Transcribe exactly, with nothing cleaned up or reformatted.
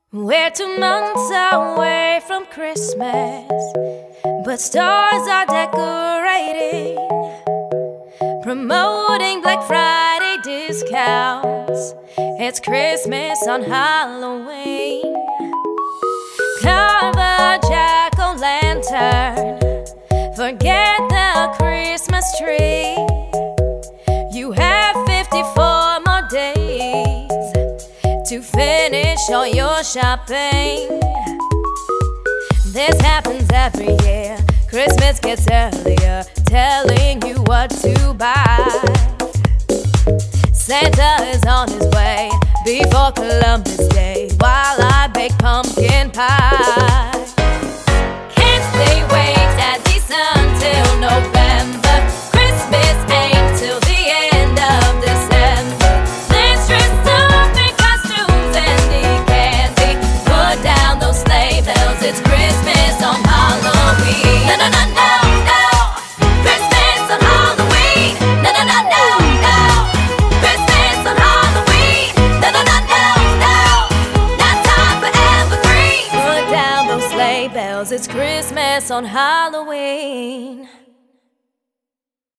We're two months away from Christmas, but stores are decorating, promoting Black Friday discounts. It's Christmas on Halloween. Carve a jack-o'-lantern, forget the Christmas tree. You have fifty-four more days to finish all your shopping. This happens every year. Christmas gets earlier, telling you what to buy. Santa is on his way before Columbus Day, while I bake pumpkin pie. Can't stay wait at least until November. Christmas ain't till the end of December. Let's dress up in costumes and eat candy. Put down those sleigh bells, it's Christmas on Halloween. No, no, no, no, no. Christmas on Halloween. No, no, no, no, no. Christmas on Halloween. No, no, no, no, no. Not time for evergreen. Put down those sleigh bells, it's Christmas on Halloween.